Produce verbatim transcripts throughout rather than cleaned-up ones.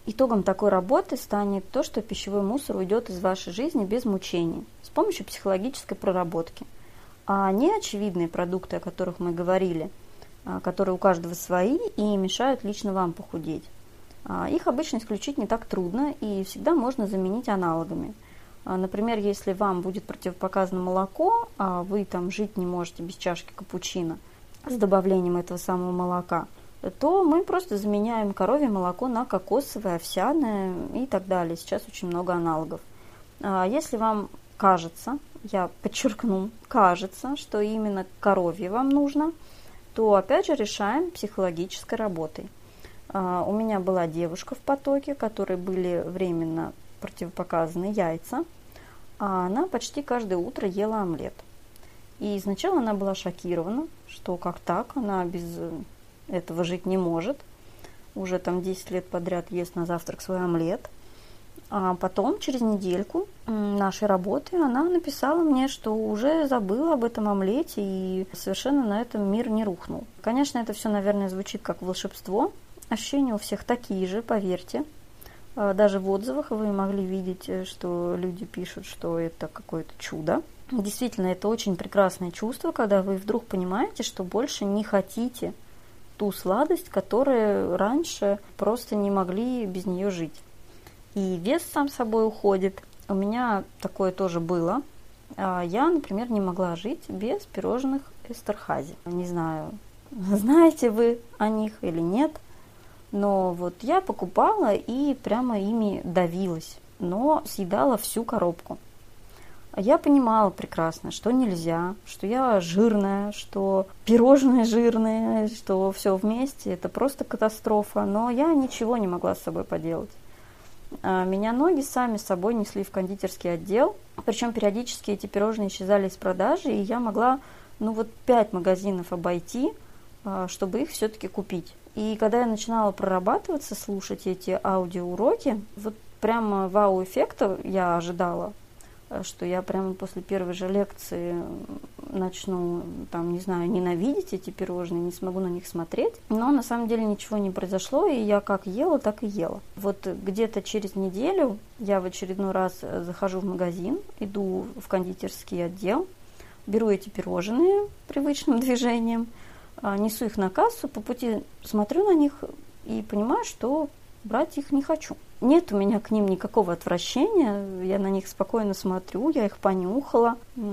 Итогом такой работы станет то, что пищевой мусор уйдет из вашей жизни без мучений, с помощью психологической проработки. А неочевидные продукты, о которых мы говорили, которые у каждого свои и мешают лично вам похудеть, их обычно исключить не так трудно и всегда можно заменить аналогами. Например, если вам будет противопоказано молоко, а вы там жить не можете без чашки капучино с добавлением этого самого молока, то мы просто заменяем коровье молоко на кокосовое, овсяное и так далее. Сейчас очень много аналогов. Если вам кажется, я подчеркну, кажется, что именно коровье вам нужно, то опять же решаем психологической работой. У меня была девушка в потоке, которой были временно противопоказаны яйца, а она почти каждое утро ела омлет. И сначала она была шокирована, что как так, она без этого жить не может. Уже там десять лет подряд ест на завтрак свой омлет. А потом, через недельку нашей работы, она написала мне, что уже забыла об этом омлете и совершенно на этом мир не рухнул. Конечно, это все, наверное, звучит как волшебство. Ощущения у всех такие же, поверьте. Даже в отзывах вы могли видеть, что люди пишут, что это какое-то чудо. Действительно, это очень прекрасное чувство, когда вы вдруг понимаете, что больше не хотите ту сладость, которую раньше просто не могли без нее жить. И вес сам собой уходит. У меня такое тоже было. Я, например, не могла жить без пирожных Эстерхази. Не знаю, знаете вы о них или нет, но вот я покупала и прямо ими давилась, но съедала всю коробку. Я понимала прекрасно, что нельзя, что я жирная, что пирожные жирные, что все вместе, это просто катастрофа, но я ничего не могла с собой поделать. Меня ноги сами с собой несли в кондитерский отдел, причем периодически эти пирожные исчезали из продажи, и я могла, ну вот, пять магазинов обойти, чтобы их все-таки купить. И когда я начинала прорабатываться, слушать эти аудиоуроки, вот прямо вау-эффекта я ожидала, что я прямо после первой же лекции начну, там, не знаю, ненавидеть эти пирожные, не смогу на них смотреть. Но на самом деле ничего не произошло, и я как ела, так и ела. Вот где-то через неделю я в очередной раз захожу в магазин, иду в кондитерский отдел, беру эти пирожные привычным движением, несу их на кассу, по пути смотрю на них и понимаю, что брать их не хочу. Нет у меня к ним никакого отвращения, я на них спокойно смотрю, я их понюхала,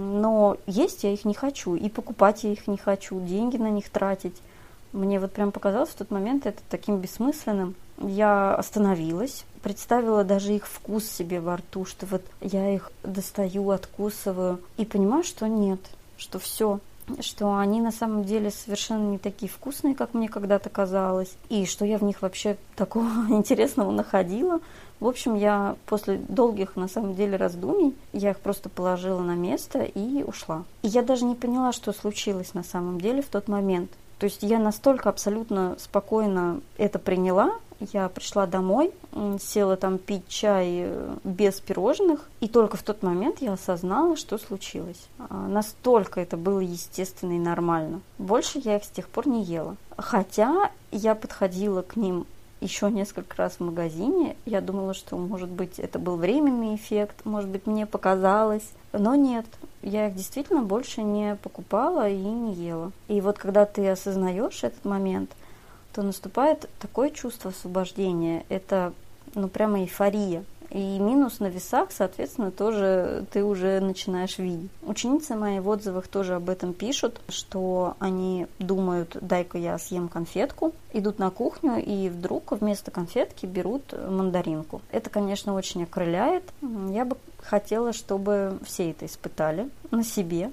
но есть я их не хочу, и покупать я их не хочу, деньги на них тратить. Мне вот прям показалось в тот момент это таким бессмысленным. Я остановилась, представила даже их вкус себе во рту, что вот я их достаю, откусываю, и понимаю, что нет, что все. Что они на самом деле совершенно не такие вкусные, как мне когда-то казалось, и что я в них вообще такого интересного находила. В общем, я после долгих, на самом деле, раздумий, я их просто положила на место и ушла. И я даже не поняла, что случилось на самом деле в тот момент. То есть я настолько абсолютно спокойно это приняла. Я пришла домой, села там пить чай без пирожных, и только в тот момент я осознала, что случилось. Настолько это было естественно и нормально. Больше я их с тех пор не ела. Хотя я подходила к ним еще несколько раз в магазине. Я думала, что, может быть, это был временный эффект, может быть, мне показалось. Но нет, я их действительно больше не покупала и не ела. И вот когда ты осознаешь этот момент, то наступает такое чувство освобождения. Это, ну, прямо эйфория. И минус на весах, соответственно, тоже ты уже начинаешь видеть. Ученицы мои в отзывах тоже об этом пишут, что они думают, дай-ка я съем конфетку, идут на кухню и вдруг вместо конфетки берут мандаринку. Это, конечно, очень окрыляет. Я бы хотела, чтобы все это испытали на себе.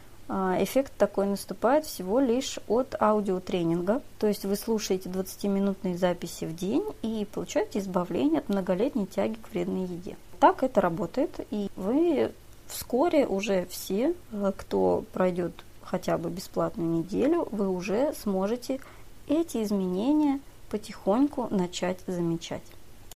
Эффект такой наступает всего лишь от аудиотренинга. То есть вы слушаете двадцатиминутные записи в день и получаете избавление от многолетней тяги к вредной еде. Так это работает, и вы вскоре уже все, кто пройдет хотя бы бесплатную неделю, вы уже сможете эти изменения потихоньку начать замечать.